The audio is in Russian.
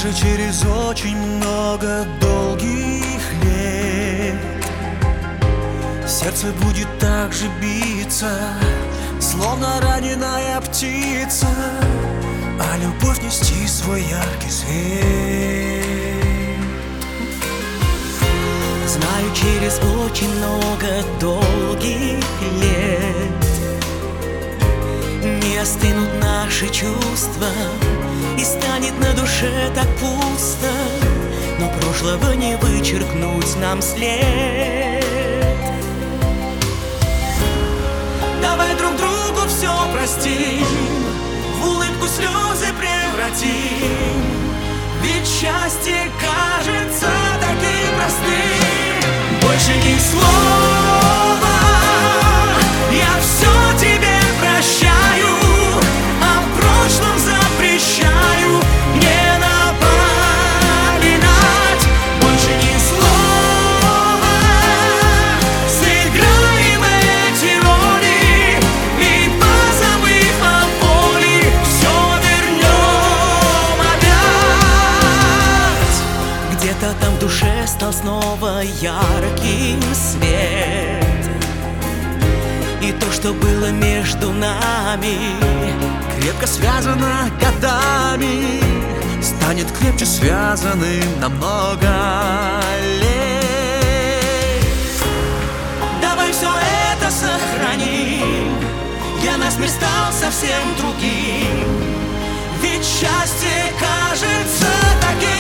Даже через очень много долгих лет сердце будет так же биться, словно раненая птица, а любовь нести свой яркий свет. Знаю, через очень много долгих лет не остынут наши чувства, и станет на душе так пусто, но прошлого не вычеркнуть нам след. Давай друг другу все простим, в улыбку слезы превратим, ведь счастье кажется таким простым. Больше ни слова, я все тебе прощаю, а в прошлом запрещаю мне напоминать. Больше ни слова, сыграем эти роли, и позабыв о боли, все вернем опять. Где-то там в душе стал снова ярким свет, и то, что было между нами, Крепко связано годами, станет крепче связанным на много лет. давай все это сохраним, Для нас мир стал совсем другим, ведь счастье кажется таким